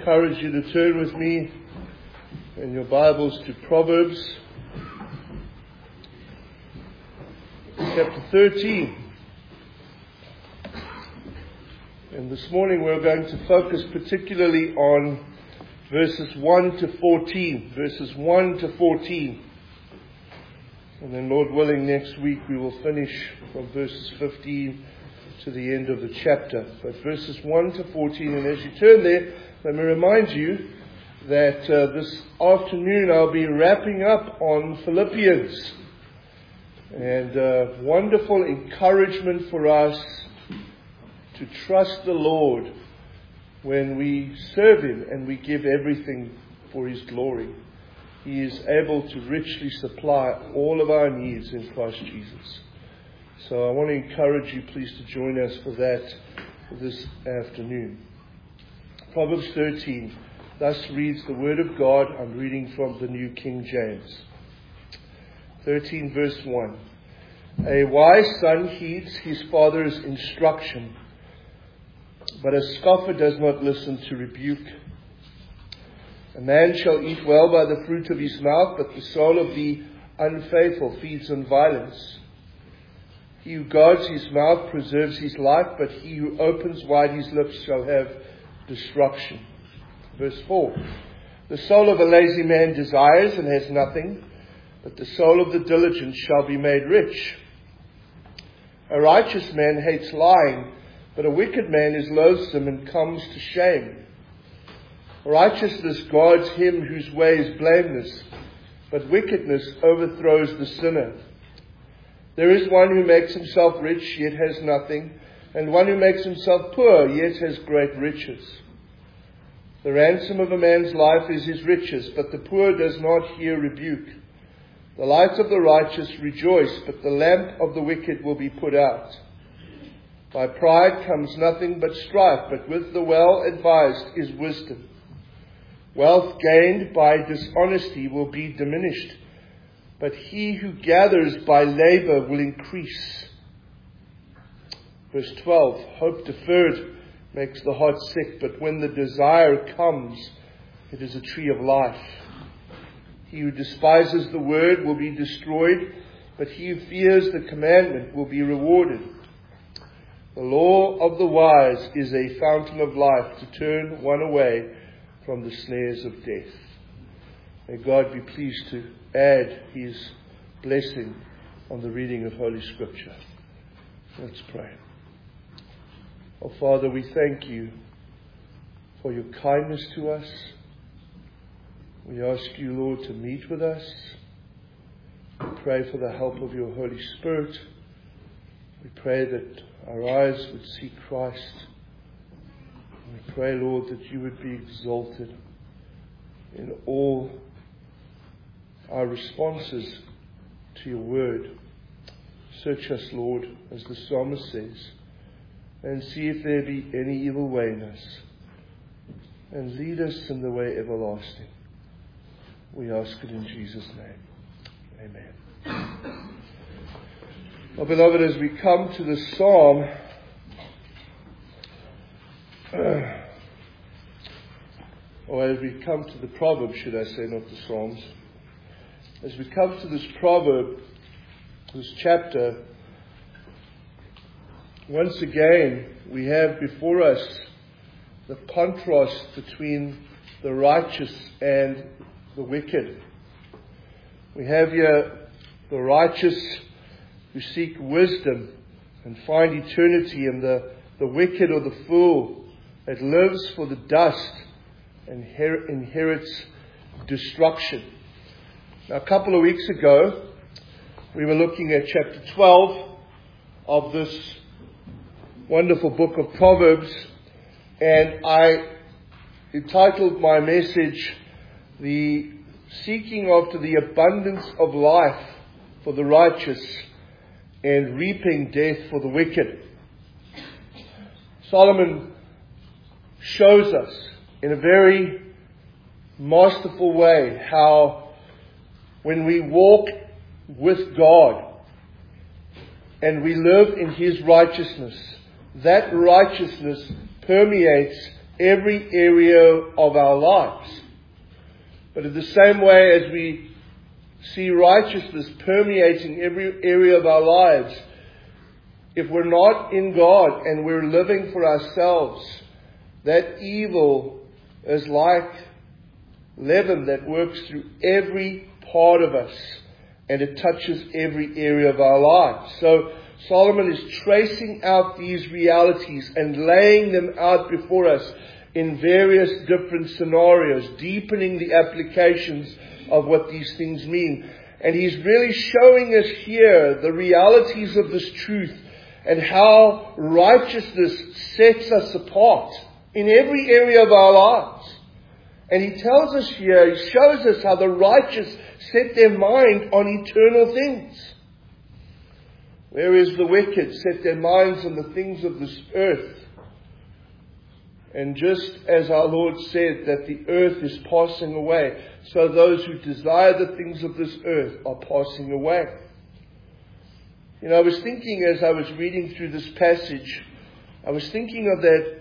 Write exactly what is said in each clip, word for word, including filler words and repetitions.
encourage you to turn with me in your Bibles to Proverbs chapter thirteen. And this morning we're going to focus particularly on verses one to fourteen. Verses one to fourteen. And then, Lord willing, next week we will finish from verses fifteen to the end of the chapter. But verses one to fourteen, and as you turn there, let me remind you that uh, this afternoon I'll be wrapping up on Philippians. And uh, wonderful encouragement for us to trust the Lord when we serve Him and we give everything for His glory. He is able to richly supply all of our needs in Christ Jesus. So I want to encourage you, please, to join us for that this afternoon. Proverbs thirteen. Thus reads the Word of God. I'm reading from the New King James. thirteen verse one. A wise son heeds his father's instruction, but a scoffer does not listen to rebuke. A man shall eat well by the fruit of his mouth, but the soul of the unfaithful feeds on violence. He who guards his mouth preserves his life, but he who opens wide his lips shall have destruction. Verse four. The soul of a lazy man desires and has nothing, but the soul of the diligent shall be made rich. A righteous man hates lying, but a wicked man is loathsome and comes to shame. Righteousness guards him whose way is blameless, but wickedness overthrows the sinner. There is one who makes himself rich, yet has nothing, and one who makes himself poor, yet has great riches. The ransom of a man's life is his riches, but the poor does not hear rebuke. The light of the righteous rejoice, but the lamp of the wicked will be put out. By pride comes nothing but strife, but with the well-advised is wisdom. Wealth gained by dishonesty will be diminished, but he who gathers by labor will increase. Verse twelve, hope deferred makes the heart sick, but when the desire comes, it is a tree of life. He who despises the word will be destroyed, but he who fears the commandment will be rewarded. The law of the wise is a fountain of life to turn one away from the snares of death. May God be pleased to add His blessing on the reading of Holy Scripture. Let's pray. Oh Father, we thank You for Your kindness to us. We ask You, Lord, to meet with us. We pray for the help of Your Holy Spirit. We pray that our eyes would see Christ. We pray, Lord, that You would be exalted in all our responses to Your word. Search us, Lord, as the psalmist says, and see if there be any evil way in us, and lead us in the way everlasting. We ask it in Jesus' name. Amen. Well, beloved, as we come to this psalm, uh, or as we come to the proverb, should I say, not the Psalms, as we come to this proverb, this chapter, once again we have before us the contrast between the righteous and the wicked. We have here the righteous who seek wisdom and find eternity, and the, the wicked or the fool that lives for the dust and her- inherits destruction. Now, a couple of weeks ago, we were looking at chapter twelve of this wonderful book of Proverbs, and I entitled my message, The Seeking After the Abundance of Life for the Righteous and Reaping Death for the Wicked. Solomon shows us in a very masterful way how when we walk with God and we live in His righteousness, that righteousness permeates every area of our lives. But in the same way as we see righteousness permeating every area of our lives, if we're not in God and we're living for ourselves, that evil is like leaven that works through every part of us, and it touches every area of our lives. So Solomon is tracing out these realities and laying them out before us in various different scenarios, deepening the applications of what these things mean. And he's really showing us here the realities of this truth and how righteousness sets us apart in every area of our lives. And he tells us here, he shows us how the righteous set their mind on eternal things, whereas the wicked set their minds on the things of this earth. And just as our Lord said that the earth is passing away, so those who desire the things of this earth are passing away. You know, I was thinking as I was reading through this passage, I was thinking of that,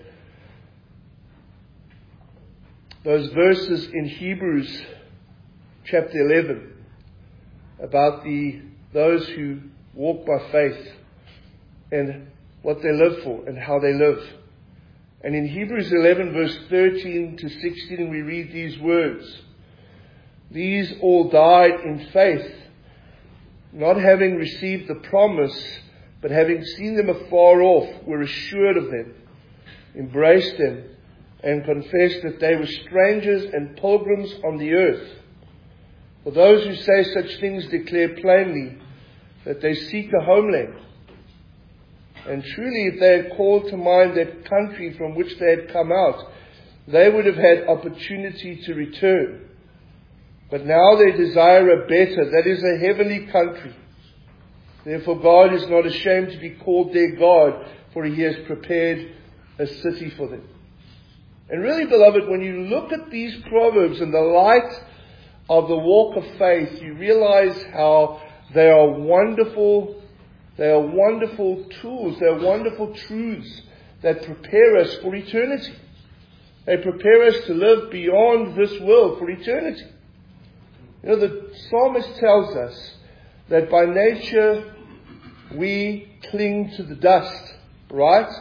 those verses in Hebrews chapter eleven about the those who walk by faith and what they live for and how they live. And in Hebrews eleven verse thirteen to sixteen we read these words. These all died in faith, not having received the promise, but having seen them afar off, were assured of them, embraced them, and confessed that they were strangers and pilgrims on the earth. For those who say such things declare plainly that they seek a homeland. And truly, if they had called to mind that country from which they had come out, they would have had opportunity to return. But now they desire a better, that is a heavenly country. Therefore God is not ashamed to be called their God, for He has prepared a city for them. And really, beloved, when you look at these Proverbs in the light of the walk of faith, you realize how they are wonderful, they are wonderful tools, they are wonderful truths that prepare us for eternity. They prepare us to live beyond this world for eternity. You know, the psalmist tells us that by nature we cling to the dust, right?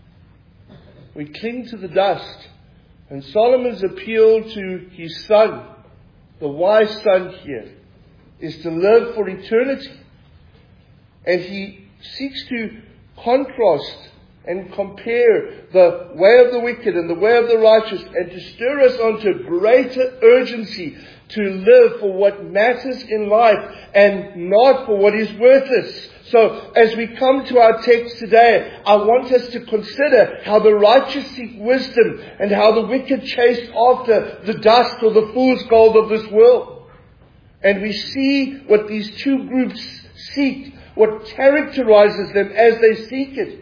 We cling to the dust. And Solomon's appeal to his son, the wise son here, is to live for eternity. And he seeks to contrast and compare the way of the wicked and the way of the righteous, and to stir us on to greater urgency to live for what matters in life and not for what is worthless. So as we come to our text today, I want us to consider how the righteous seek wisdom and how the wicked chase after the dust or the fool's gold of this world. And we see what these two groups seek, what characterizes them as they seek it,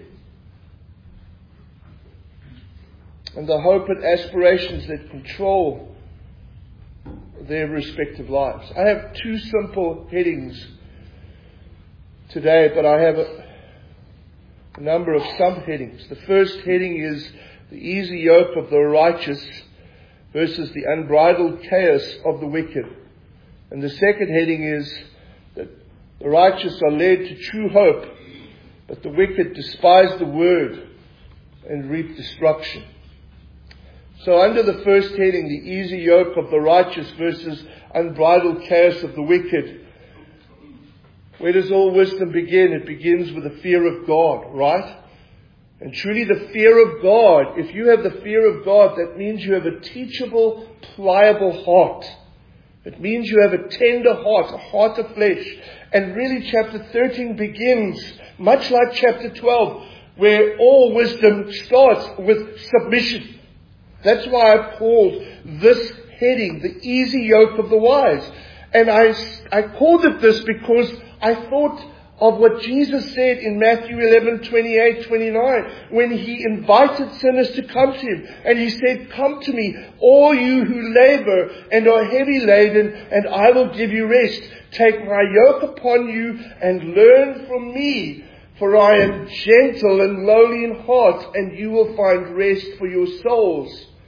and the hope and aspirations that control their respective lives. I have two simple headings today, but I have a, a number of subheadings. The first heading is the easy yoke of the righteous versus the unbridled chaos of the wicked. And the second heading is that the righteous are led to true hope, but the wicked despise the word and reap destruction. So under the first heading, the easy yoke of the righteous versus unbridled chaos of the wicked, where does all wisdom begin? It begins with the fear of God, right? And truly the fear of God, if you have the fear of God, that means you have a teachable, pliable heart. It means you have a tender heart, a heart of flesh. And really chapter thirteen begins, much like chapter twelve, where all wisdom starts with submission. That's why I've called this heading, the easy yoke of the wise. And I, I called it this because I thought of what Jesus said in Matthew eleven, twenty-eight, twenty-nine, when He invited sinners to come to Him. And He said, "Come to me, all you who labor and are heavy laden, and I will give you rest. Take my yoke upon you and learn from me, for I am gentle and lowly in heart, and you will find rest for your souls.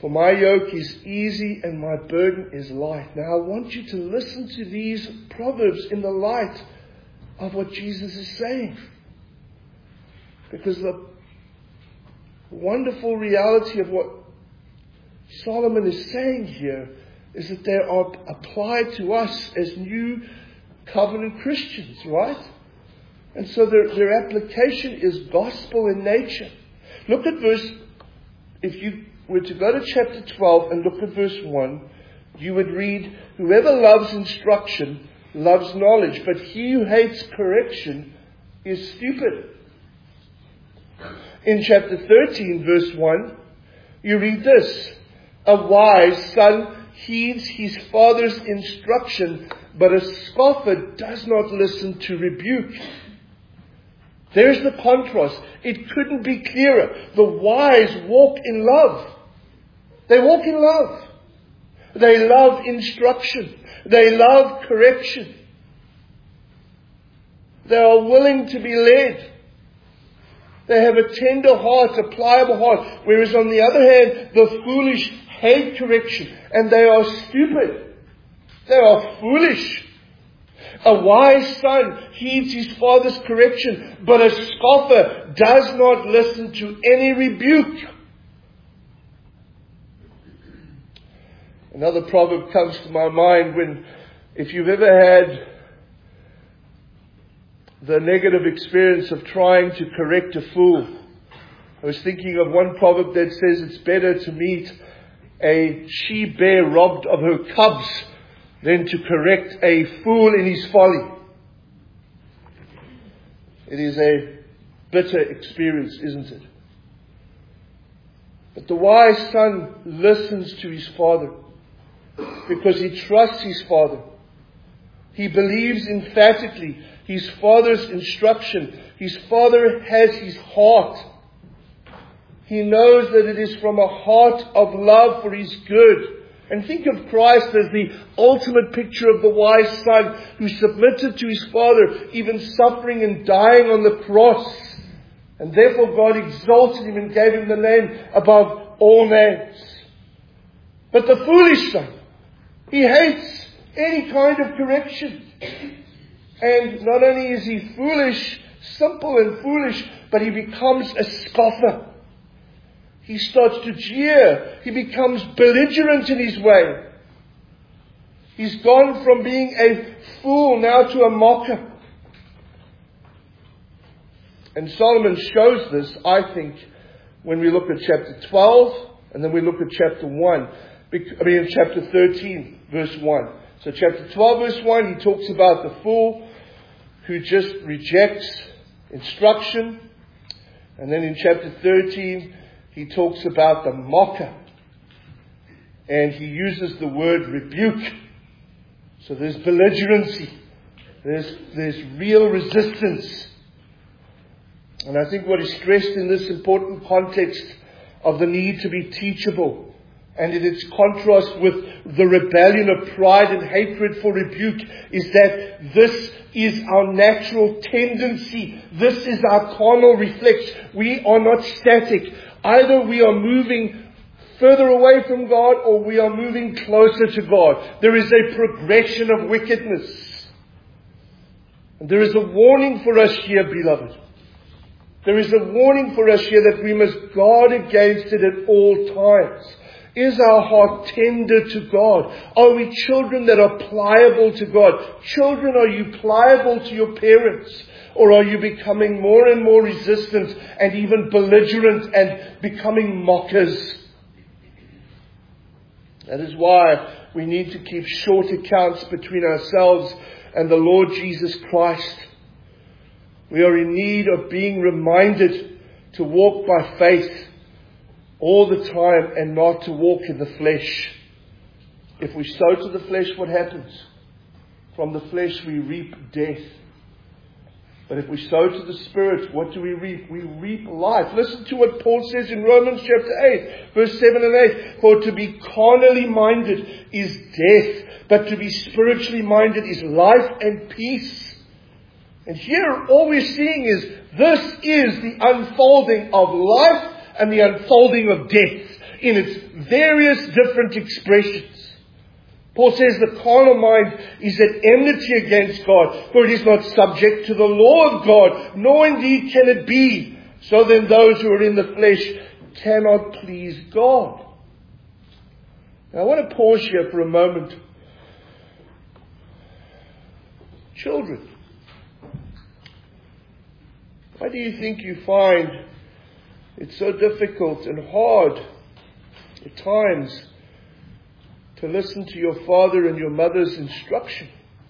For my yoke is easy and my burden is light. Now I want you to listen to these proverbs in the light of what Jesus is saying. Because the wonderful reality of what Solomon is saying here is that they are applied to us as new covenant Christians, right? And so their, their application is gospel in nature. Look at verse, if you were to go to chapter twelve and look at verse one, you would read, whoever loves instruction loves knowledge, but he who hates correction is stupid. In chapter thirteen, verse one, you read this, a wise son heeds his father's instruction, but a scoffer does not listen to rebuke. There's the contrast. It couldn't be clearer. The wise walk in love. They walk in love. They love instruction. They love correction. They are willing to be led. They have a tender heart, a pliable heart. Whereas on the other hand, the foolish hate correction and they are stupid. They are foolish. A wise son heeds his father's correction, but a scoffer does not listen to any rebuke. Another proverb comes to my mind when, if you've ever had the negative experience of trying to correct a fool. I was thinking of one proverb that says it's better to meet a she-bear robbed of her cubs than to correct a fool in his folly. It is a bitter experience, isn't it? But the wise son listens to his father because he trusts his father. He believes emphatically his father's instruction. His father has his heart. He knows that it is from a heart of love for his good. And think of Christ as the ultimate picture of the wise son who submitted to his father, even suffering and dying on the cross. And therefore God exalted him and gave him the name above all names. But the foolish son, he hates any kind of correction. And not only is he foolish, simple and foolish, but he becomes a scoffer. He starts to jeer. He becomes belligerent in his way. He's gone from being a fool now to a mocker. And Solomon shows this, I think, when we look at chapter twelve and then we look at chapter one. I mean, chapter thirteen, verse one. So chapter twelve, verse one, he talks about the fool who just rejects instruction. And then in chapter thirteen, he talks about the mocker. And he uses the word rebuke. So there's belligerency. There's, there's real resistance. And I think what is stressed in this important context of the need to be teachable, and in its contrast with the rebellion of pride and hatred for rebuke, is that this is our natural tendency. This is our carnal reflex. We are not static. Either we are moving further away from God or we are moving closer to God. There is a progression of wickedness. And there is a warning for us here, beloved. There is a warning for us here that we must guard against it at all times. Is our heart tender to God? Are we children that are pliable to God? Children, are you pliable to your parents? Or are you becoming more and more resistant and even belligerent and becoming mockers? That is why we need to keep short accounts between ourselves and the Lord Jesus Christ. We are in need of being reminded to walk by faith all the time and not to walk in the flesh. If we sow to the flesh, what happens? From the flesh we reap death. But if we sow to the Spirit, what do we reap? We reap life. Listen to what Paul says in Romans chapter eight, verse seven and eight. For to be carnally minded is death, but to be spiritually minded is life and peace. And here all we're seeing is this is the unfolding of life and the unfolding of death. in its various different expressions. Paul says the carnal mind is at enmity against God, for it is not subject to the law of God, nor indeed can it be. So then those who are in the flesh cannot please God. Now I want to pause here for a moment. Children, why do you think you find it so difficult and hard at times to listen to your father and your mother's instruction?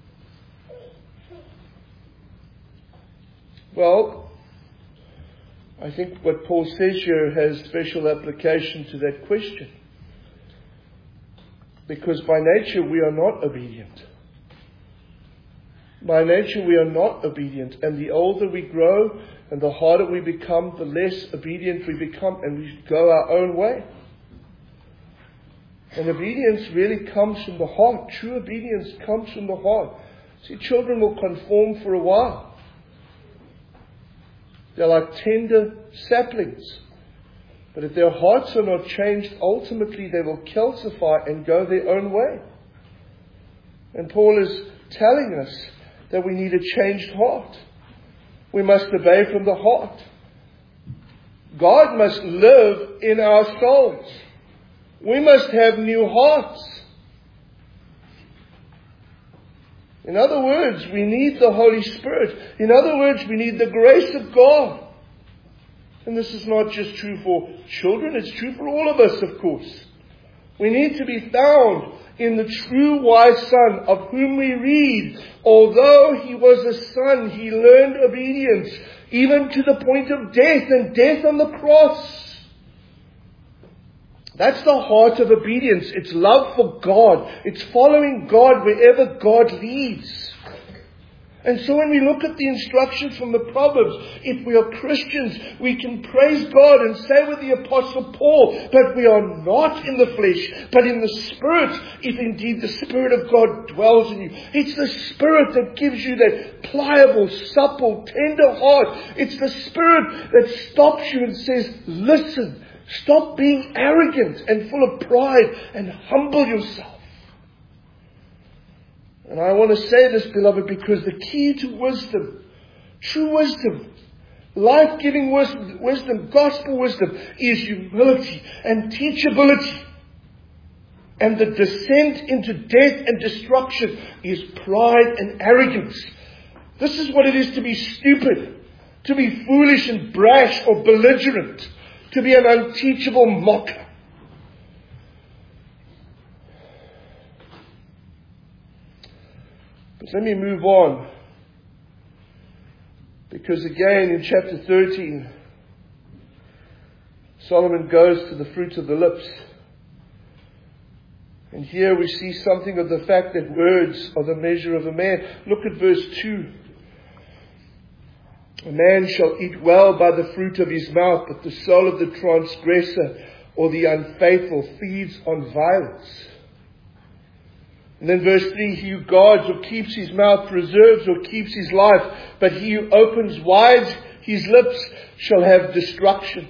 Well, I think what Paul says here has special application to that question. Because by nature we are not obedient. By nature we are not obedient. And the older we grow and the harder we become, the less obedient we become, and we go our own way. And obedience really comes from the heart. True obedience comes from the heart. See, children will conform for a while. They're like tender saplings. But if their hearts are not changed, ultimately they will calcify and go their own way. And Paul is telling us that we need a changed heart. We must obey from the heart. God must live in our souls. We must have new hearts. In other words, we need the Holy Spirit. In other words, we need the grace of God. And this is not just true for children, it's true for all of us, of course. We need to be found in the true wise Son, of whom we read, although he was a son, he learned obedience, even to the point of death, and death on the cross. That's the heart of obedience. It's love for God. It's following God wherever God leads. And so when we look at the instructions from the Proverbs, if we are Christians, we can praise God and say with the Apostle Paul, but we are not in the flesh, but in the Spirit, if indeed the Spirit of God dwells in you. It's the Spirit that gives you that pliable, supple, tender heart. It's the Spirit that stops you and says, listen, stop being arrogant and full of pride and humble yourself. And I want to say this, beloved, because the key to wisdom, true wisdom, life-giving wisdom, gospel wisdom, is humility and teachability. And the descent into death and destruction is pride and arrogance. This is what it is to be stupid, to be foolish and brash or belligerent, to be an unteachable mocker. But let me move on. Because again, in chapter thirteen, Solomon goes to the fruit of the lips. And here we see something of the fact that words are the measure of a man. Look at verse two. A man shall eat well by the fruit of his mouth, but the soul of the transgressor or the unfaithful feeds on violence. And then verse three, he who guards or keeps his mouth preserves or keeps his life, but he who opens wide his lips shall have destruction.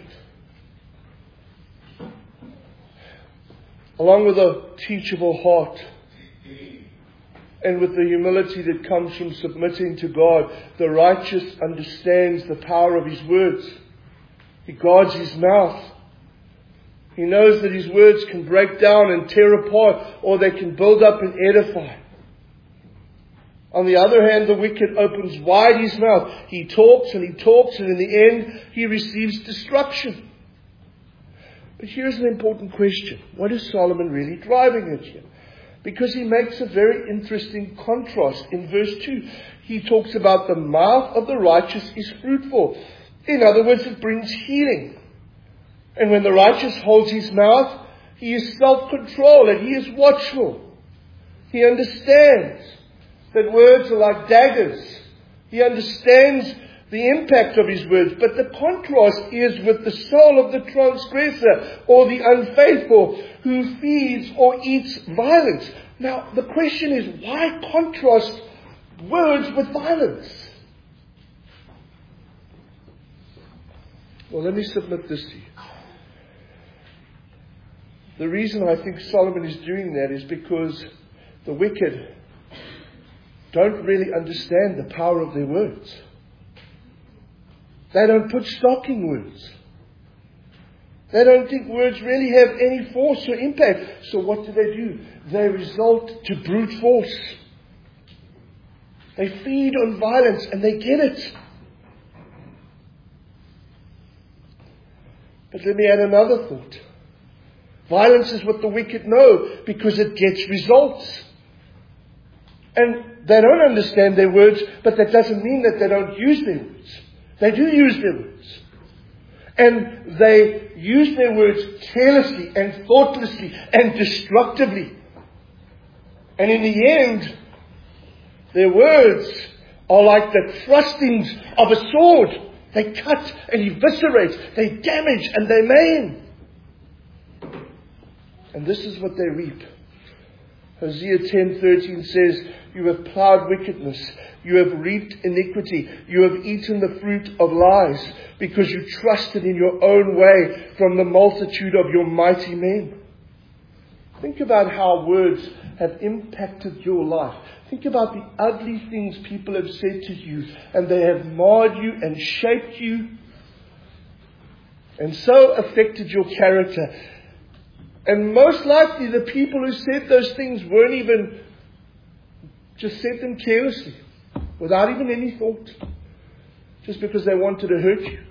Along with a teachable heart and with the humility that comes from submitting to God, the righteous understands the power of his words. He guards his mouth. He knows that his words can break down and tear apart, or they can build up and edify. On the other hand, the wicked opens wide his mouth. He talks and he talks, and in the end, he receives destruction. But here's an important question. What is Solomon really driving at here? Because he makes a very interesting contrast. In verse two, he talks about the mouth of the righteous is fruitful. In other words, it brings healing. And when the righteous holds his mouth, he is self-controlled and he is watchful. He understands that words are like daggers. He understands the impact of his words. But the contrast is with the soul of the transgressor or the unfaithful who feeds or eats violence. Now, the question is, why contrast words with violence? Well, let me submit this to you. The reason I think Solomon is doing that is because the wicked don't really understand the power of their words. They don't put stock in words. They don't think words really have any force or impact. So what do they do? They resort to brute force. They feed on violence and they get it. But let me add another thought. Violence is what the wicked know because it gets results. And they don't understand their words, but that doesn't mean that they don't use their words. They do use their words. And they use their words carelessly and thoughtlessly and destructively. And in the end, their words are like the thrustings of a sword. They cut and eviscerate. They damage and they maim. And this is what they reap. Hosea ten thirteen says, "You have plowed wickedness. You have reaped iniquity. You have eaten the fruit of lies, because you trusted in your own way from the multitude of your mighty men." Think about how words have impacted your life. Think about the ugly things people have said to you, and they have marred you and shaped you, and so affected your character. And most likely the people who said those things weren't even, just said them carelessly, without even any thought, just because they wanted to hurt you.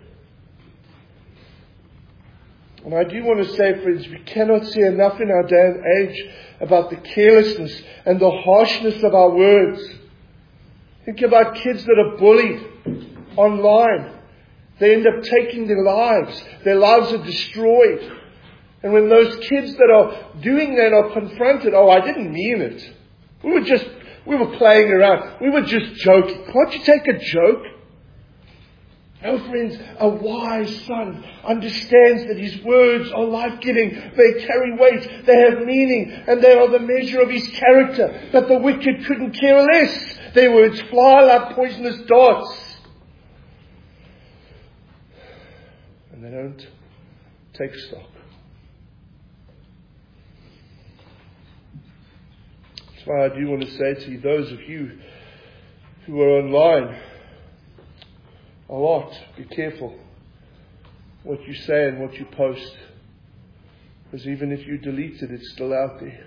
And I do want to say, friends, we cannot say enough in our day and age about the carelessness and the harshness of our words. Think about kids that are bullied online. They end up taking their lives. Their lives are destroyed. And when those kids that are doing that are confronted, "Oh, I didn't mean it. We were just, we were playing around. We were just joking." Can't you take a joke? No, friends, a wise son understands that his words are life-giving. They carry weight, they have meaning, and they are the measure of his character. But the wicked couldn't care less. Their words fly like poisonous darts. And they don't take stock. That's why I do want to say to you, those of you who are online, a lot, be careful what you say and what you post. Because even if you delete it, it's still out there.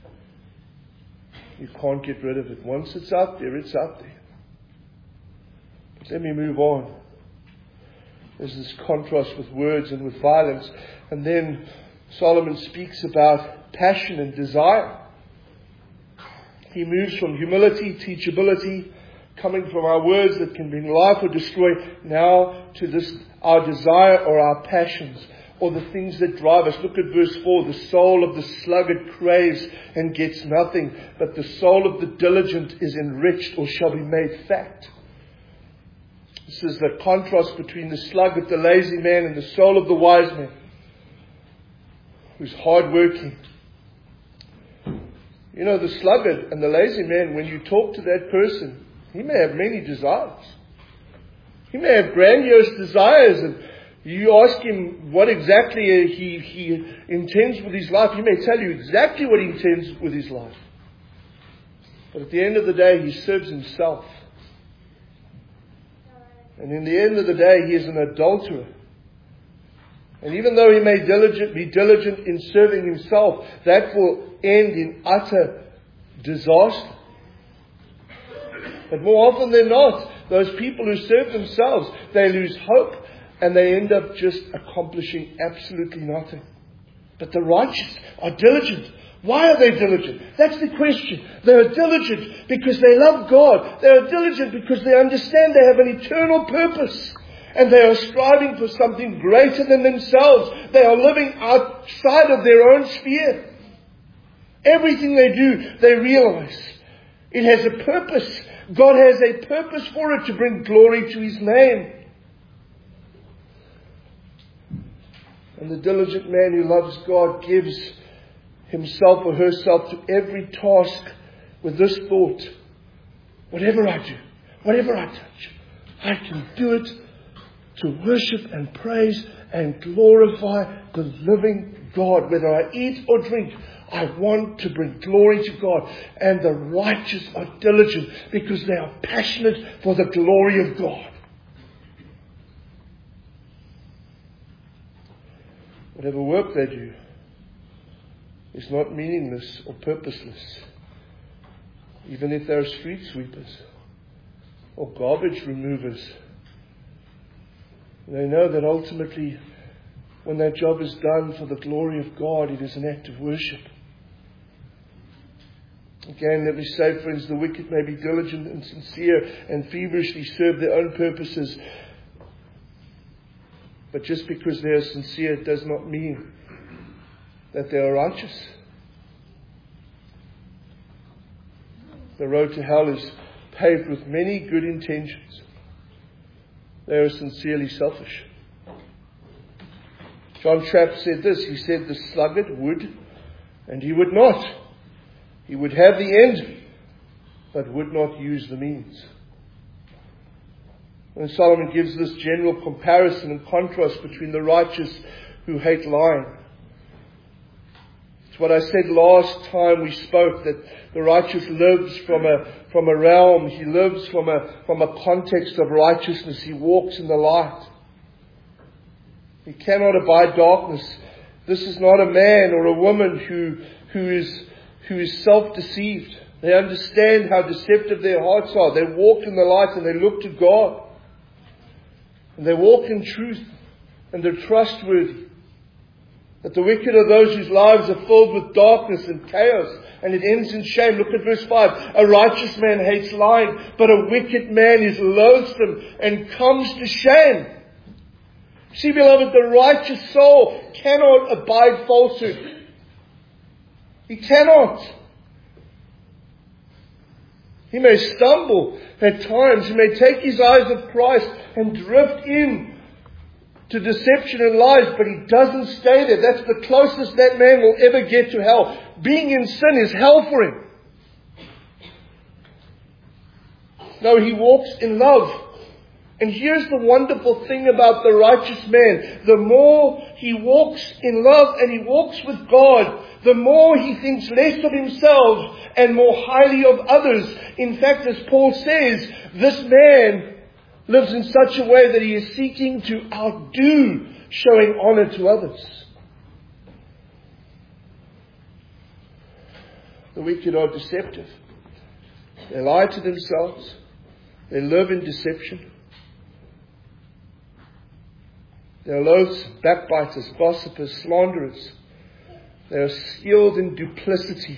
You can't get rid of it. Once it's out there, it's out there. But let me move on. There's this contrast with words and with violence. And then Solomon speaks about passion and desire. He moves from humility, teachability, coming from our words that can bring life or destroy, now to this, our desire or our passions, or the things that drive us. Look at verse four. "The soul of the sluggard craves and gets nothing, but the soul of the diligent is enriched or shall be made fat." This is the contrast between the sluggard, the lazy man, and the soul of the wise man, who's hard-working. You know, the sluggard and the lazy man, when you talk to that person, he may have many desires. He may have grandiose desires, and you ask him what exactly he, he intends with his life. He may tell you exactly what he intends with his life. But at the end of the day, he serves himself. And in the end of the day, he is an adulterer. And even though he may diligent, be diligent in serving himself, that will end in utter disaster. But more often than not, those people who serve themselves, they lose hope and they end up just accomplishing absolutely nothing. But the righteous are diligent. Why are they diligent? That's the question. They are diligent because they love God. They are diligent because they understand they have an eternal purpose. And they are striving for something greater than themselves. They are living outside of their own sphere. Everything they do, they realize it has a purpose. God has a purpose for it, to bring glory to His name. And the diligent man who loves God gives himself or herself to every task with this thought: whatever I do, whatever I touch, I can do it to worship and praise and glorify the living God. Whether I eat or drink, I want to bring glory to God. And the righteous are diligent because they are passionate for the glory of God. Whatever work they do is not meaningless or purposeless. Even if they're street sweepers or garbage removers, they know that ultimately, when that job is done for the glory of God, it is an act of worship. Again, let me say, friends, the wicked may be diligent and sincere and feverishly serve their own purposes. But just because they are sincere, it does not mean that they are righteous. The road to hell is paved with many good intentions. They are sincerely selfish. John Trapp said this. He said, the sluggard would, and he would not. He would have the end, but would not use the means. And Solomon gives this general comparison and contrast between the righteous who hate lying. It's what I said last time we spoke, that the righteous lives from a from a realm. He lives from a from a context of righteousness. He walks in the light. He cannot abide darkness. This is not a man or a woman who who is who is self-deceived. They understand how deceptive their hearts are. They walk in the light and they look to God. And they walk in truth. And they're trustworthy. That the wicked are those whose lives are filled with darkness and chaos. And it ends in shame. Look at verse five. A righteous man hates lying, but a wicked man is loathsome and comes to shame. See, beloved, the righteous soul cannot abide falsehood. He cannot. He may stumble at times. He may take his eyes off Christ and drift in to deception and lies, but he doesn't stay there. That's the closest that man will ever get to hell. Being in sin is hell for him. No, he walks in love. And here's the wonderful thing about the righteous man. The more he walks in love and he walks with God, the more he thinks less of himself and more highly of others. In fact, as Paul says, this man lives in such a way that he is seeking to outdo showing honor to others. The wicked are deceptive. They lie to themselves. They live in deception. They are loathsome, backbiters, gossipers, slanderers. They are skilled in duplicity.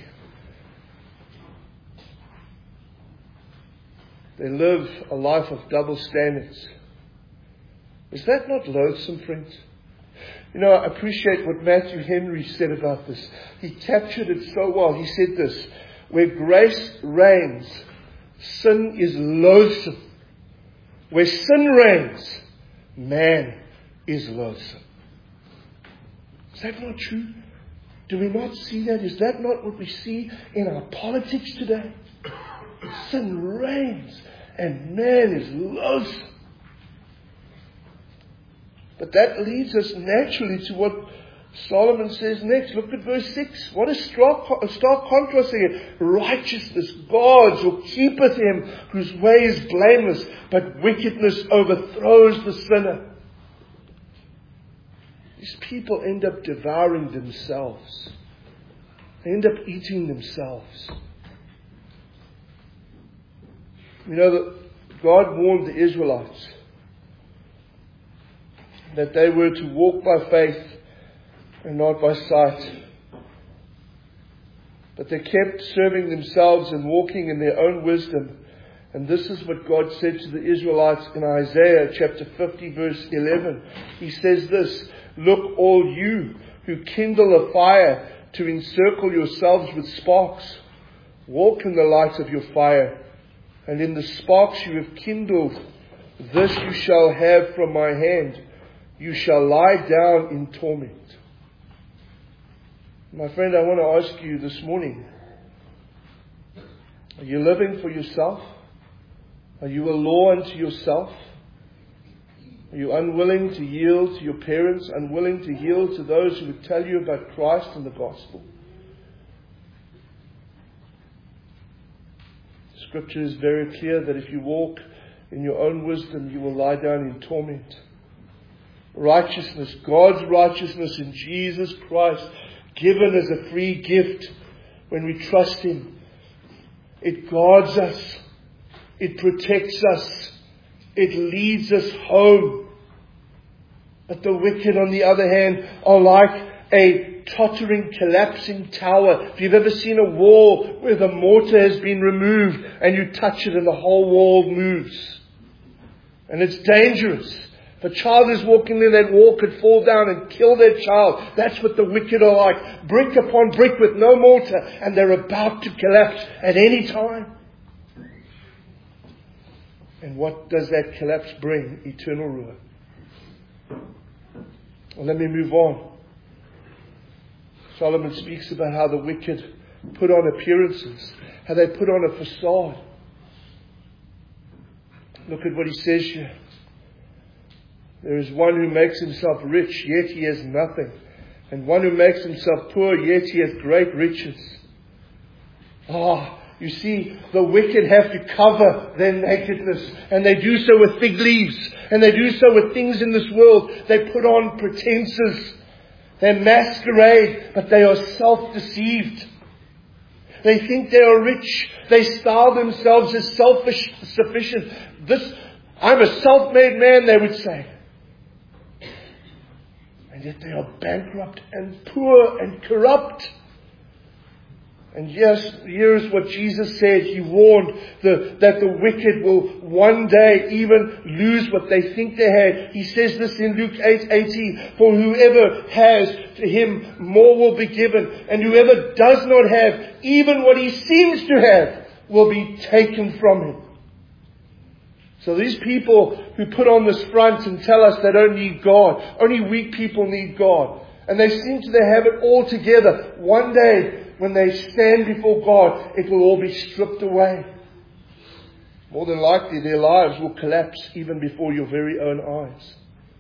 They live a life of double standards. Is that not loathsome, friends? You know, I appreciate what Matthew Henry said about this. He captured it so well. He said this: where grace reigns, sin is loathsome. Where sin reigns, man is loathsome. Is that not true? Do we not see that? Is that not what we see in our politics today? Sin reigns and man is loathsome. But that leads us naturally to what Solomon says next. Look at verse six. What a stark, a stark contrast here. Righteousness, God's, will keepeth him whose way is blameless, but wickedness overthrows the sinner. These people end up devouring themselves. They end up eating themselves. You know that God warned the Israelites that they were to walk by faith and not by sight. But they kept serving themselves and walking in their own wisdom. And this is what God said to the Israelites in Isaiah chapter fifty verse eleven. He says this: look, all you who kindle a fire to encircle yourselves with sparks, walk in the light of your fire, and in the sparks you have kindled, this you shall have from my hand. You shall lie down in torment. My friend, I want to ask you this morning, are you living for yourself? Are you a law unto yourself? Are you unwilling to yield to your parents, unwilling to yield to those who would tell you about Christ and the gospel? Scripture is very clear that if you walk in your own wisdom, you will lie down in torment. Righteousness, God's righteousness in Jesus Christ, given as a free gift when we trust Him. It guards us. It protects us. It leads us home. But the wicked, on the other hand, are like a tottering, collapsing tower. If you've ever seen a wall where the mortar has been removed and you touch it and the whole wall moves. And it's dangerous. If a child is walking in, that wall could fall down and kill their child. That's what the wicked are like. Brick upon brick with no mortar. And they're about to collapse at any time. And what does that collapse bring? Eternal ruin. Well, let me move on. Solomon speaks about how the wicked put on appearances, how they put on a facade. Look at what he says here. There is one who makes himself rich, yet he has nothing. And one who makes himself poor, yet he has great riches. Ah, you see, the wicked have to cover their nakedness. And they do so with fig leaves. And they do so with things in this world. They put on pretenses. They masquerade, but they are self-deceived. They think they are rich. They style themselves as self-sufficient. This, I'm a self-made man, they would say. And yet they are bankrupt and poor and corrupt. And yes, here's what Jesus said. He warned the, that the wicked will one day even lose what they think they had. He says this in Luke eight eighteen. For whoever has, to him more will be given. And whoever does not have, even what he seems to have, will be taken from him. So these people who put on this front and tell us they don't need God, only weak people need God. And they seem to have it all together. One day, when they stand before God, it will all be stripped away. More than likely, their lives will collapse even before your very own eyes.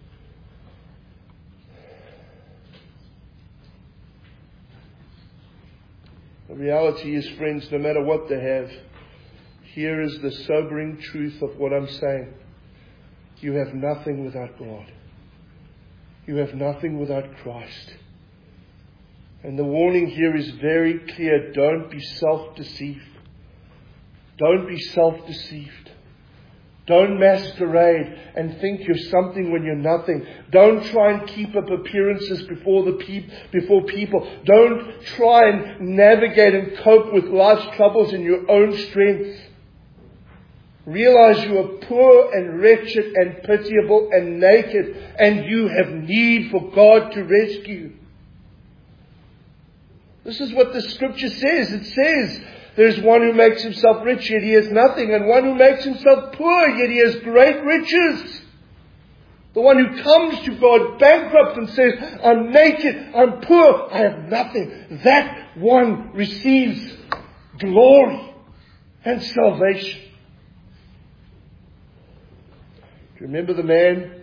The reality is, friends, no matter what they have, here is the sobering truth of what I'm saying. You have nothing without God. You have nothing without Christ. And the warning here is very clear. Don't be self-deceived. Don't be self-deceived. Don't masquerade and think you're something when you're nothing. Don't try and keep up appearances before the peop- before people. Don't try and navigate and cope with life's troubles in your own strength. Realize you are poor and wretched and pitiable and naked, and you have need for God to rescue. This is what the scripture says. It says, there's one who makes himself rich, yet he has nothing. And one who makes himself poor, yet he has great riches. The one who comes to God bankrupt and says, I'm naked, I'm poor, I have nothing. That one receives glory and salvation. Do you remember the man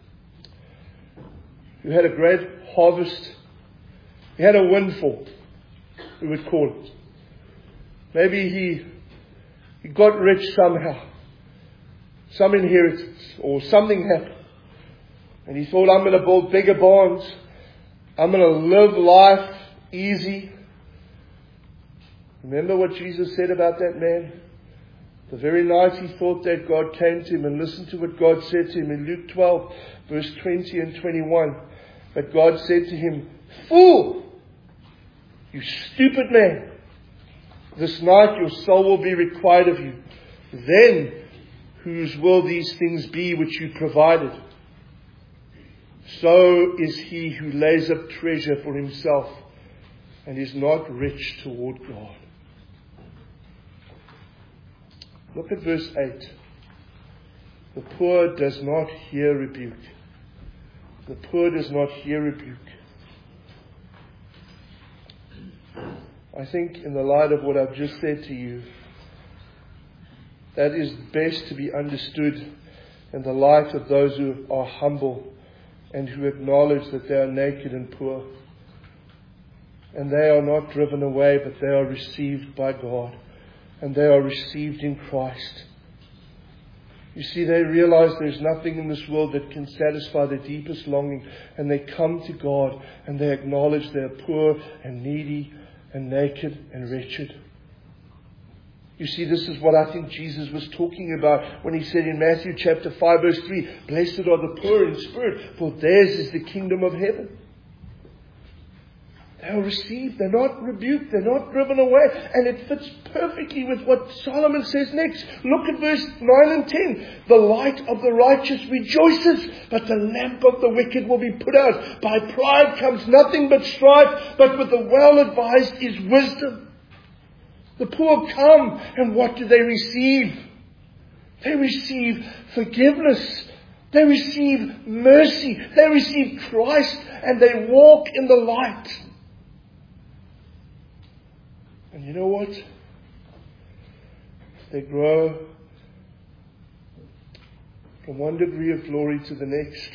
who had a great harvest? He had a windfall, we would call it. Maybe he, he got rich somehow. Some inheritance or something happened. And he thought, I'm going to build bigger barns. I'm going to live life easy. Remember what Jesus said about that man? The very night he thought that, God came to him, and listen to what God said to him in Luke twelve, verse twenty and twenty-one. But God said to him, Fool! You stupid man! This night your soul will be required of you. Then whose will these things be which you provided? So is he who lays up treasure for himself and is not rich toward God. Look at verse eight. The poor does not hear rebuke. The poor does not hear rebuke. I think in the light of what I've just said to you, that is best to be understood and the light of those who are humble and who acknowledge that they are naked and poor. And they are not driven away, but they are received by God. And they are received in Christ. You see, they realize there's nothing in this world that can satisfy their deepest longing. And they come to God and they acknowledge they're poor and needy and naked and wretched. You see, this is what I think Jesus was talking about when he said in Matthew chapter five verse three, "Blessed are the poor in spirit, for theirs is the kingdom of heaven." They are received, they're not rebuked, they're not driven away. And it fits perfectly with what Solomon says next. Look at verse nine and ten. "The light of the righteous rejoices, but the lamp of the wicked will be put out. By pride comes nothing but strife, but with the well-advised is wisdom." The poor come, and what do they receive? They receive forgiveness. They receive mercy. They receive Christ, and they walk in the light. And you know what? They grow from one degree of glory to the next.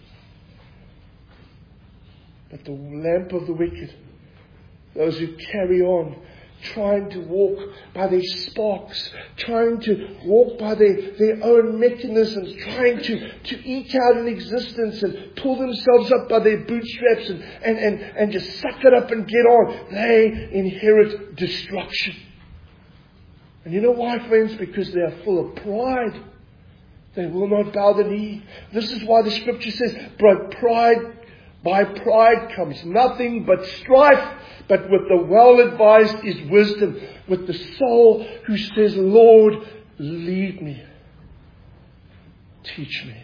But the lamp of the wicked, those who carry on, trying to walk by their sparks, trying to walk by their, their own mechanisms, trying to, to eke out an existence and pull themselves up by their bootstraps and, and, and, and just suck it up and get on. They inherit destruction. And you know why, friends? Because they are full of pride. They will not bow the knee. This is why the scripture says, "But pride, by pride comes nothing but strife. But with the well-advised is wisdom." With the soul who says, "Lord, lead me. Teach me."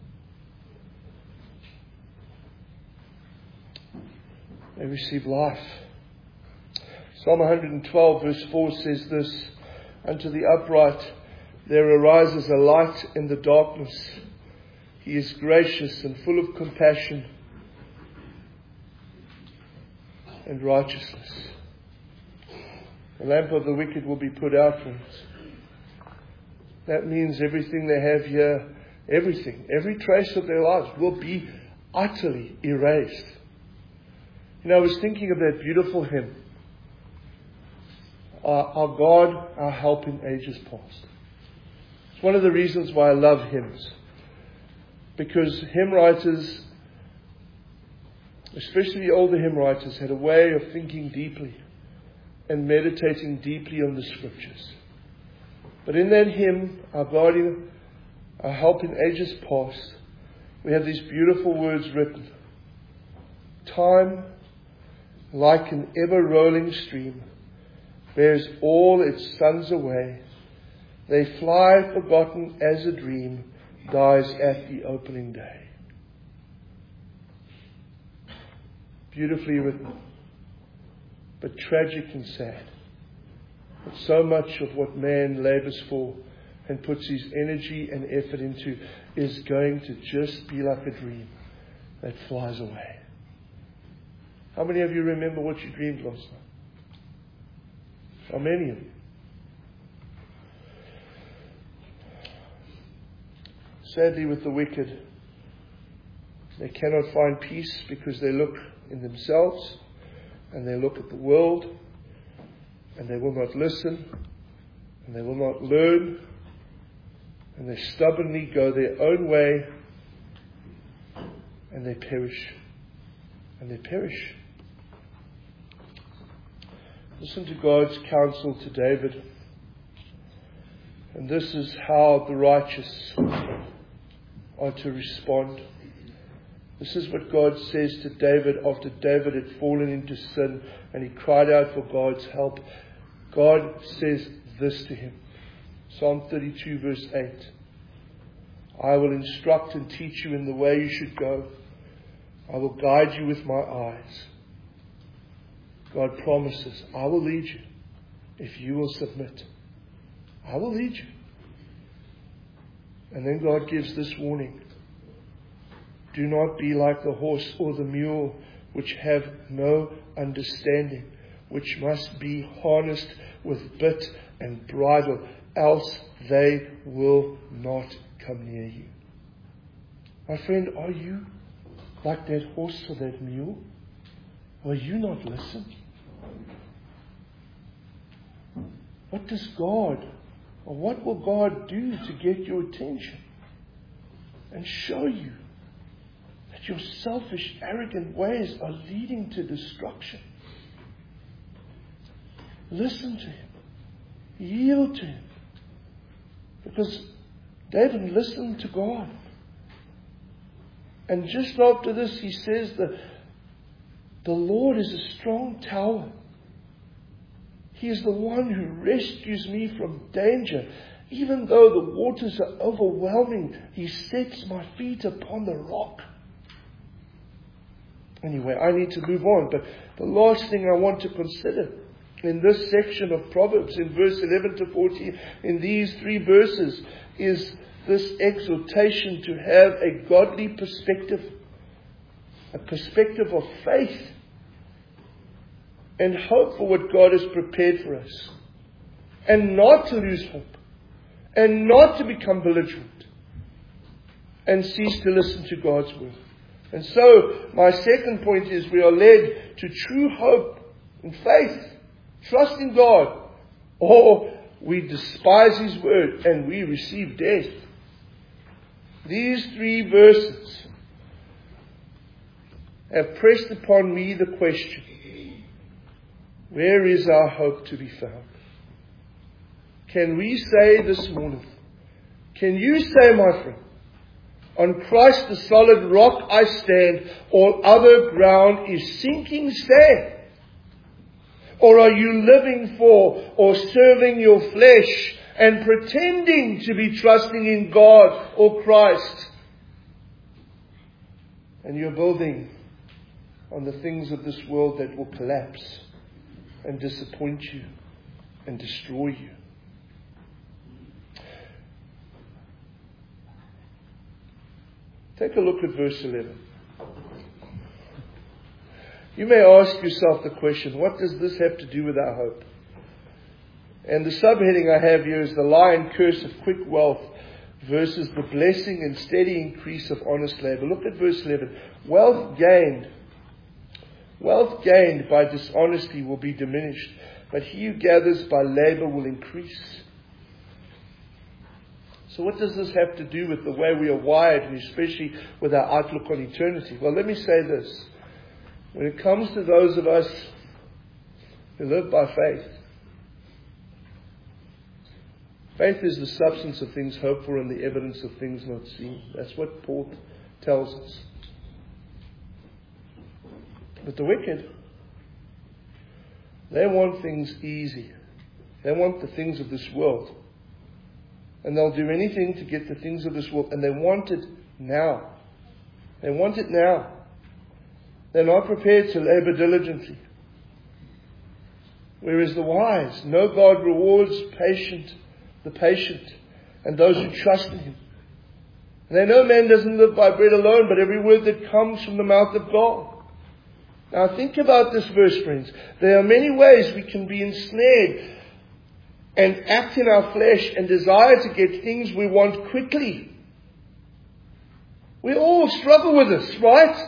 They receive life. Psalm one twelve verse four says this, "Unto the upright there arises a light in the darkness. He is gracious and full of compassion and righteousness." The lamp of the wicked will be put out, friends. That means everything they have here, everything, every trace of their lives will be utterly erased. You know, I was thinking of that beautiful hymn, Our, our God, our help in ages past. It's one of the reasons why I love hymns. Because hymn writers, especially the older hymn writers, had a way of thinking deeply and meditating deeply on the scriptures. But in that hymn, Our God, our help in ages past, we have these beautiful words written. "Time, like an ever-rolling stream, bears all its sons away. They fly forgotten as a dream, dies at the opening day." Beautifully written, but tragic and sad. But so much of what man labors for and puts his energy and effort into is going to just be like a dream that flies away. How many of you remember what you dreamed last night? How many of you? Sadly, with the wicked, they cannot find peace because they look in themselves and they look at the world and they will not listen and they will not learn and they stubbornly go their own way and they perish. And they perish. Listen to God's counsel to David. And this is how the righteous are to respond. This is what God says to David after David had fallen into sin and he cried out for God's help. God says this to him. Psalm thirty-two verse eight. "I will instruct and teach you in the way you should go. I will guide you with my eyes." God promises, I will lead you if you will submit. I will lead you. And then God gives this warning. "Do not be like the horse or the mule, which have no understanding, which must be harnessed with bit and bridle, else they will not come near you." My friend, are you like that horse or that mule? Will you not listen? What does God, or what will God do to get your attention and show you that your selfish, arrogant ways are leading to destruction? Listen to Him. Yield to Him. Because David listened to God. And just after this, he says that the Lord is a strong tower. He is the one who rescues me from danger. Even though the waters are overwhelming, He sets my feet upon the rock. Anyway, I need to move on. But the last thing I want to consider in this section of Proverbs, in verse eleven to fourteen, in these three verses, is this exhortation to have a godly perspective, a perspective of faith and hope for what God has prepared for us, and not to lose hope, and not to become belligerent, and cease to listen to God's word. And so, my second point is we are led to true hope and faith, trust in God, or we despise His word and we receive death. These three verses have pressed upon me the question, where is our hope to be found? Can we say this morning, can you say, my friend, on Christ the solid rock I stand, all other ground is sinking sand? Or are you living for or serving your flesh and pretending to be trusting in God or Christ? And you're building on the things of this world that will collapse and disappoint you and destroy you. Take a look at verse eleven. You may ask yourself the question, what does this have to do with our hope? And the subheading I have here is the lie and curse of quick wealth versus the blessing and steady increase of honest labor. Look at verse eleven. Wealth gained, wealth gained by dishonesty will be diminished, but he who gathers by labor will increase. So what does this have to do with the way we are wired, and especially with our outlook on eternity? Well, let me say this. When it comes to those of us who live by faith, faith is the substance of things hoped for and the evidence of things not seen. That's what Paul tells us. But the wicked, they want things easy. They want the things of this world. And they'll do anything to get the things of this world. And they want it now. They want it now. They're not prepared to labor diligently. Whereas the wise know God rewards patient, the patient and those who trust in Him. And they know man doesn't live by bread alone, but every word that comes from the mouth of God. Now think about this verse, friends. There are many ways we can be ensnared and act in our flesh and desire to get things we want quickly. We all struggle with this, right?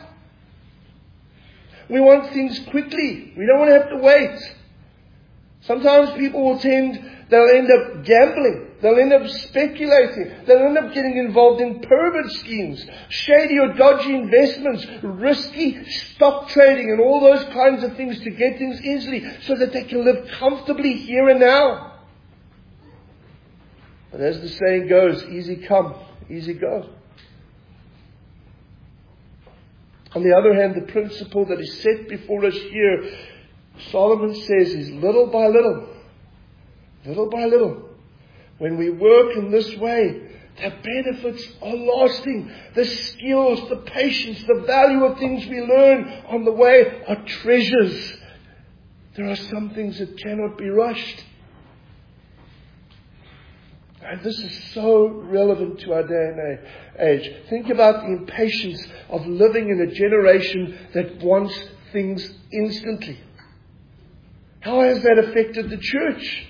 We want things quickly. We don't want to have to wait. Sometimes people will tend, they'll end up gambling. They'll end up speculating. They'll end up getting involved in pyramid schemes, shady or dodgy investments, risky stock trading, and all those kinds of things to get things easily so that they can live comfortably here and now. But as the saying goes, easy come, easy go. On the other hand, the principle that is set before us here, Solomon says, is little by little, little by little. When we work in this way, the benefits are lasting. The skills, the patience, the value of things we learn on the way are treasures. There are some things that cannot be rushed. And this is so relevant to our day and age. Think about the impatience of living in a generation that wants things instantly. How has that affected the church?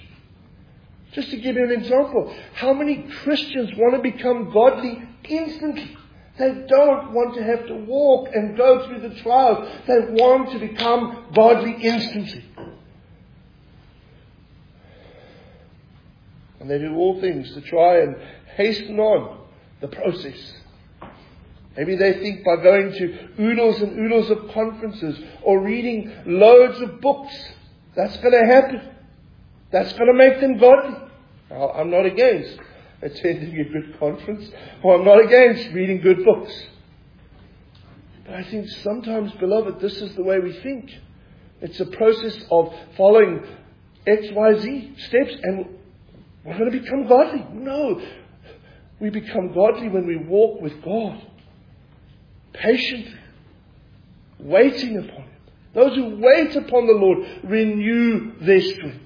Just to give you an example, how many Christians want to become godly instantly? They don't want to have to walk and go through the trials. They want to become godly instantly. And they do all things to try and hasten on the process. Maybe they think by going to oodles and oodles of conferences or reading loads of books, that's going to happen. That's going to make them godly. Now, I'm not against attending a good conference, or I'm not against reading good books. But I think sometimes, beloved, this is the way we think. It's a process of following X, Y, Z steps and we're going to become godly. No. We become godly when we walk with God. Patiently. Waiting upon Him. Those who wait upon the Lord renew their strength.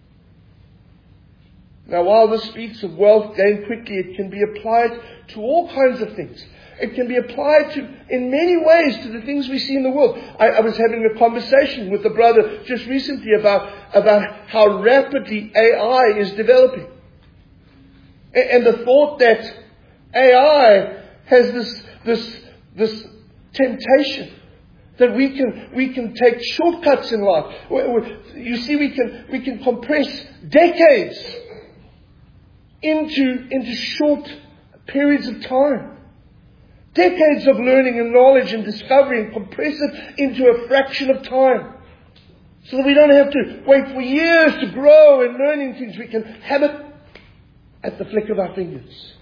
Now, while this speaks of wealth gained quickly, it can be applied to all kinds of things. It can be applied to, in many ways, to the things we see in the world. I, I was having a conversation with a brother just recently about, about how rapidly A I is developing. And, and the thought that A I has this, this, this temptation that we can, we can take shortcuts in life. You see, we can, we can compress decades into, into short periods of time. Decades of learning and knowledge and discovery, and compress it into a fraction of time. So that we don't have to wait for years to grow in learning things. We can have it at the flick of our fingers.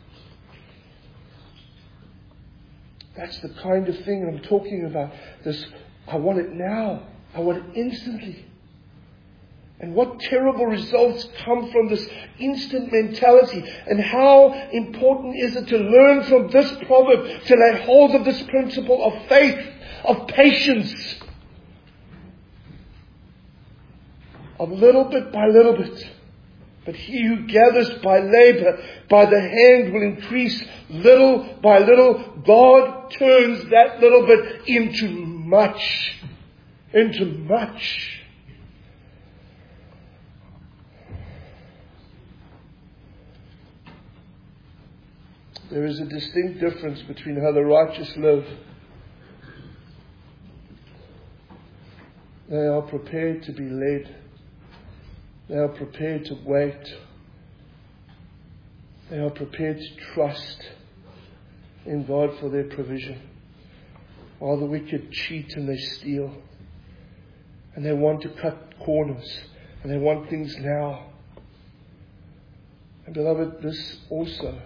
That's the kind of thing I'm talking about. This, I want it now. I want it instantly. And what terrible results come from this instant mentality. And how important is it to learn from this proverb, to lay hold of this principle of faith, of patience, of little bit by little bit. But he who gathers by labor, by the hand will increase little by little. God turns that little bit into much. Into much. There is a distinct difference between how the righteous live. They are prepared to be led. They are prepared to wait. They are prepared to trust in God for their provision. While the wicked cheat and they steal. And they want to cut corners. And they want things now. And beloved, this also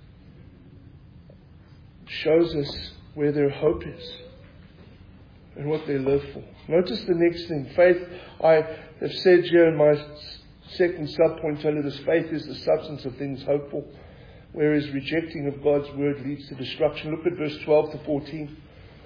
shows us where their hope is and what they live for. Notice the next thing. Faith, I have said here in my second sub-point under this, faith is the substance of things hoped for, whereas rejecting of God's word leads to destruction. Look at verse twelve to fourteen.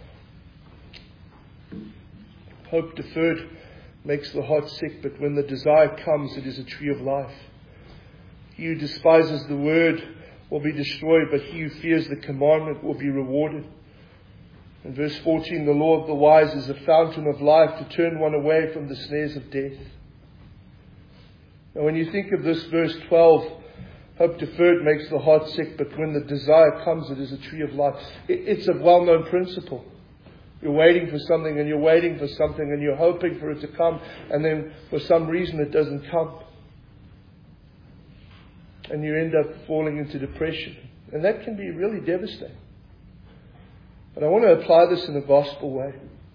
Hope deferred makes the heart sick, but when the desire comes, it is a tree of life. He who despises the word will be destroyed, but he who fears the commandment will be rewarded. In verse fourteen, the law of the wise is a fountain of life to turn one away from the snares of death. Now when you think of this verse twelve, hope deferred makes the heart sick, but when the desire comes, it is a tree of life. It's a well-known principle. You're waiting for something and you're waiting for something and you're hoping for it to come, and then for some reason it doesn't come. And you end up falling into depression. And that can be really devastating. But I want to apply this in a gospel way.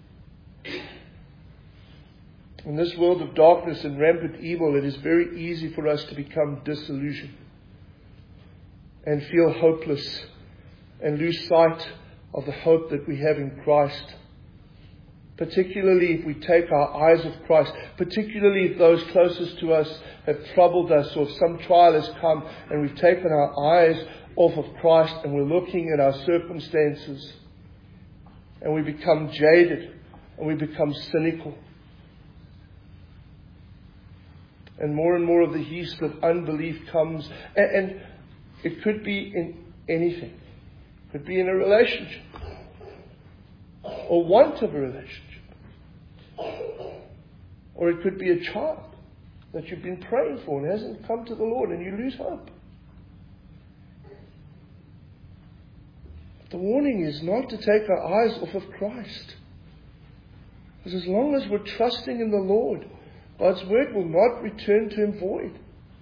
In this world of darkness and rampant evil, it is very easy for us to become disillusioned and feel hopeless and lose sight of the hope that we have in Christ. Particularly if we take our eyes off Christ. Particularly if those closest to us have troubled us, or if some trial has come and we've taken our eyes off of Christ and we're looking at our circumstances and we become jaded and we become cynical. And more and more of the yeast of unbelief comes. And, and it could be in anything. It could be in a relationship. Or want of a relationship. Or it could be a child that you've been praying for and hasn't come to the Lord, and you lose hope. the warning is not to take our eyes off of Christ. Because as long as we're trusting in the Lord, God's word will not return to Him void.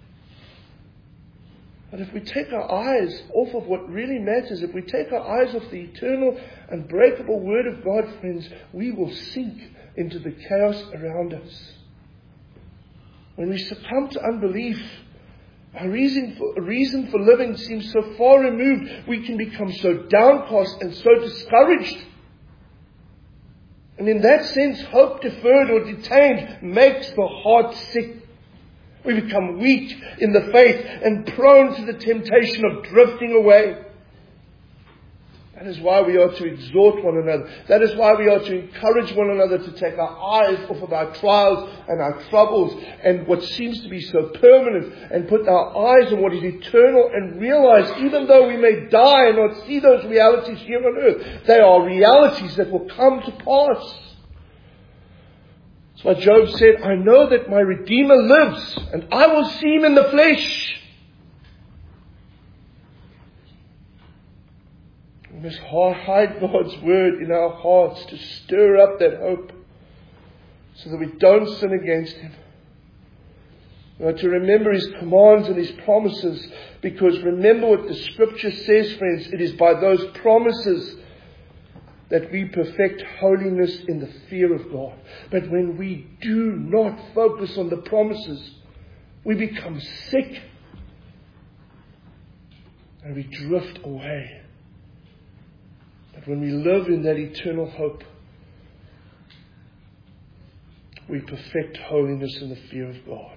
But if we take our eyes off of what really matters, if we take our eyes off the eternal, unbreakable Word of God, friends, we will sink into the chaos around us. When we succumb to unbelief, our reason for, reason for living seems so far removed, we can become so downcast and so discouraged. And in that sense, hope deferred or detained makes the heart sick. We become weak in the faith and prone to the temptation of drifting away. That is why we are to exhort one another. That is why we are to encourage one another to take our eyes off of our trials and our troubles and what seems to be so permanent, and put our eyes on what is eternal, and realize, even though we may die and not see those realities here on earth, they are realities that will come to pass. That's why Job said, I know that my Redeemer lives, and I will see Him in the flesh. We must hide God's word in our hearts to stir up that hope, so that we don't sin against Him. We are to remember His commands and His promises, because remember what the Scripture says, friends, it is by those promises that we perfect holiness in the fear of God. But when we do not focus on the promises, we become sick and we drift away. But when we live in that eternal hope, we perfect holiness in the fear of God.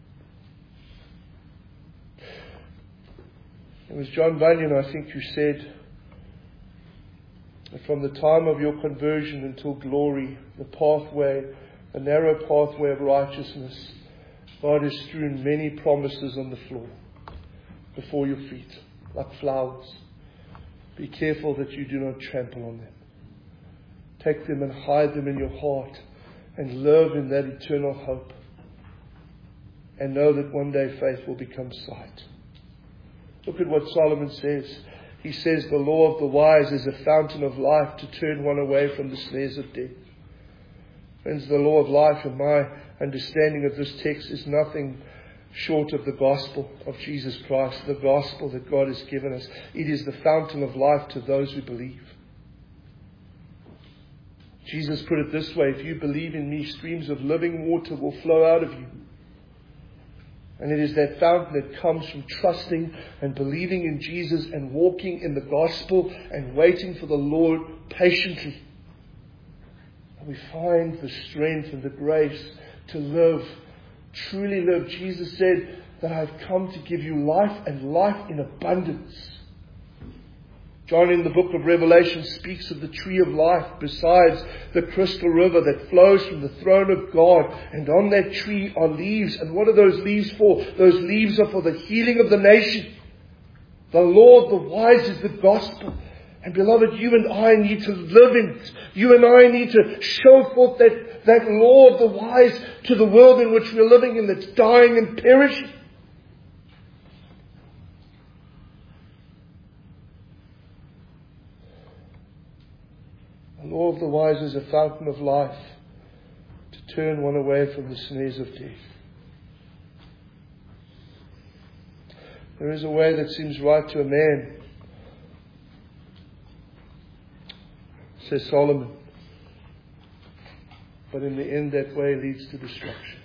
It was John Bunyan, I think, who said that from the time of your conversion until glory, the pathway, the narrow pathway of righteousness, God has strewn many promises on the floor before your feet, like flowers. Be careful that you do not trample on them. Take them and hide them in your heart, and live in that eternal hope. And know that one day faith will become sight. Look at what Solomon says. He says the law of the wise is a fountain of life to turn one away from the snares of death. Friends, the law of life, in my understanding of this text, is nothing short of the gospel of Jesus Christ, the gospel that God has given us. It is the fountain of life to those who believe. Jesus put it this way, if you believe in me, streams of living water will flow out of you. And it is that fountain that comes from trusting and believing in Jesus and walking in the gospel and waiting for the Lord patiently. And we find the strength and the grace to live, truly live. Jesus said that I've come to give you life, and life in abundance. John in the book of Revelation speaks of the tree of life besides the crystal river that flows from the throne of God. And on that tree are leaves. And what are those leaves for? Those leaves are for the healing of the nation. The law of the wise is the gospel. And beloved, you and I need to live in it. You and I need to show forth that, that law of the wise to the world in which we're living in, that's dying and perishing. The law of the wise is a fountain of life to turn one away from the snares of death. There is a way that seems right to a man, says Solomon, but in the end that way leads to destruction.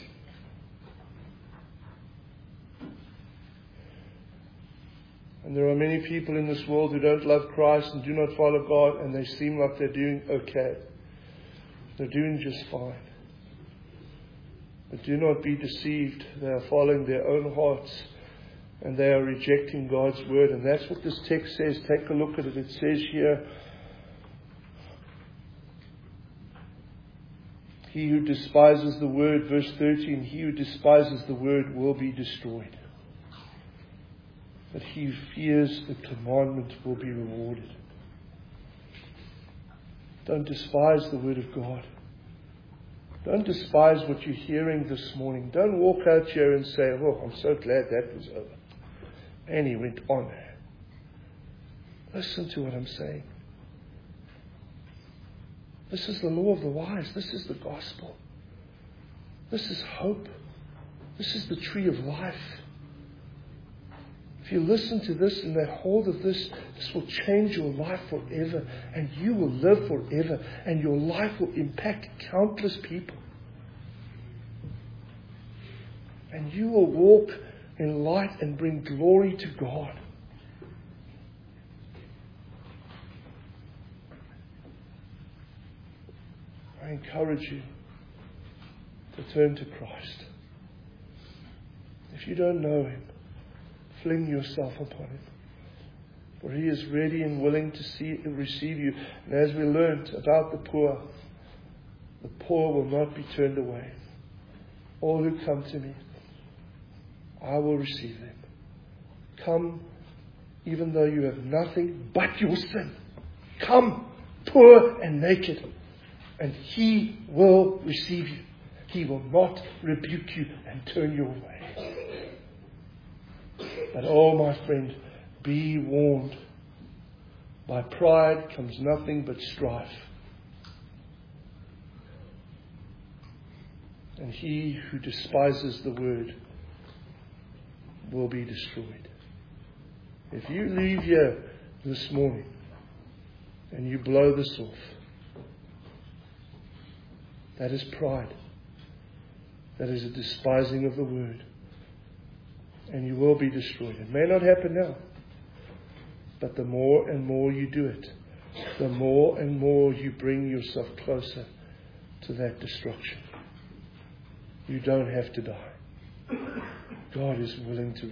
And there are many people in this world who don't love Christ and do not follow God, and they seem like they're doing okay. They're doing just fine. But do not be deceived. They are following their own hearts, and they are rejecting God's word. And that's what this text says. Take a look at it. It says here, he who despises the word, verse thirteen, he who despises the word will be destroyed. But he who fears the commandment will be rewarded. Don't despise the word of God. Don't despise what you're hearing this morning. Don't walk out here and say, oh, I'm so glad that was over. And he went on. Listen to what I'm saying. This is the law of the wise. This is the gospel. This is hope. This is the tree of life. If you listen to this and lay hold of this, this will change your life forever, and you will live forever, and your life will impact countless people. And you will walk in light and bring glory to God. I encourage you to turn to Christ. If you don't know Him, fling yourself upon Him. For He is ready and willing to see and receive you. And as we learned about the poor, the poor will not be turned away. All who come to me, I will receive them. Come, even though you have nothing but your sin. Come, poor and naked, and He will receive you. He will not rebuke you and turn you away. But oh, my friend, be warned. By pride comes nothing but strife. And he who despises the word will be destroyed. If you leave here this morning and you blow this off, that is pride. That is a despising of the word. And you will be destroyed. It may not happen now, but the more and more you do it, the more and more you bring yourself closer to that destruction. You don't have to die. God is willing to